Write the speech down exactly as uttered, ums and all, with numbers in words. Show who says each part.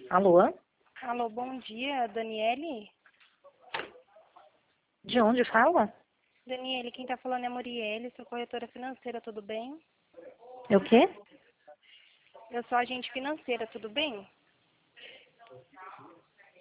Speaker 1: Alô?
Speaker 2: Alô, bom dia, Daniele?
Speaker 1: De onde fala?
Speaker 2: Daniele, quem tá falando é Muriele, sou corretora financeira, tudo bem?
Speaker 1: É o quê?
Speaker 2: Eu sou agente financeira, tudo bem?